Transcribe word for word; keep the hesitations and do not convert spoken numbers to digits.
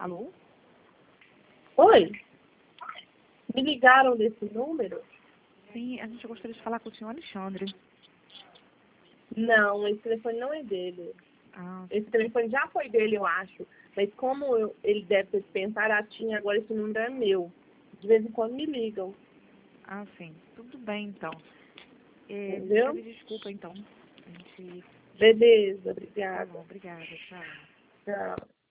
Alô? Oi? Me ligaram desse número? Sim, a gente gostaria de falar com o senhor Alexandre. Não, esse telefone não é dele. Ah, Esse telefone já foi dele, eu acho. Mas como eu- ele deve ter dispensado a tinha, agora esse número é meu. De vez em quando me ligam. ah, sim. Tudo bem, então. É, Entendeu? pede desculpa, então. A gente... Beleza, Tá obrigada. bom, obrigada. Tchau. Tchau.